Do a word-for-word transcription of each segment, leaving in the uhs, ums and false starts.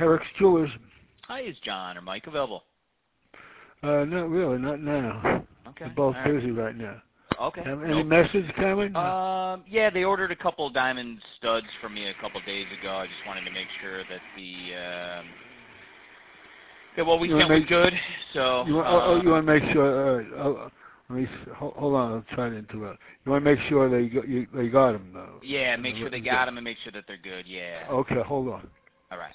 Herrick's Jewelers. Hi, is John or Mike available? Uh, not really, not now. Okay. They're both All right. busy right now. Okay. Have any Nope. message coming? Um, yeah, they ordered a couple diamond studs for me a couple days ago. I just wanted to make sure that the um, yeah, well, we You sent wanna was make- good. So You want, uh, oh, oh, you want to make sure. All right. Oh, let me s- hold, hold on. I'm trying to interrupt. You want to make sure they got you, they got them though. yeah, make sure they got them and make sure that they're good. Yeah. Okay, hold on. All right.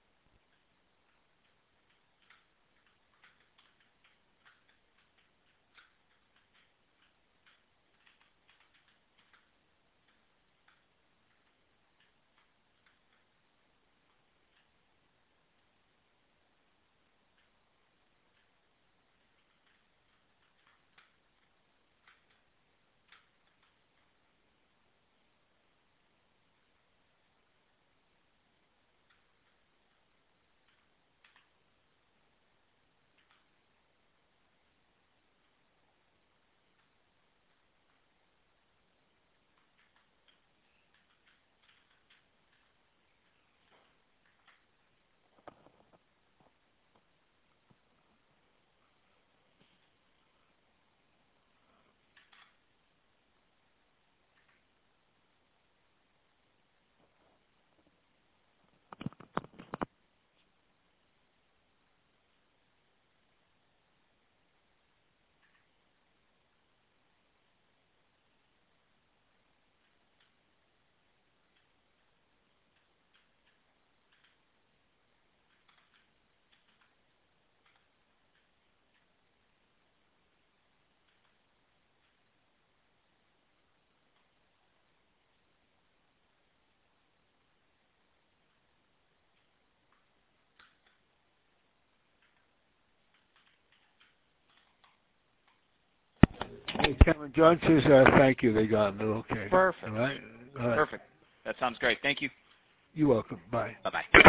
Hey, Cameron John says uh, thank you. They got them. They're okay. Perfect. All right. All right. Perfect. That sounds great. Thank you. You're welcome. Bye. Bye bye.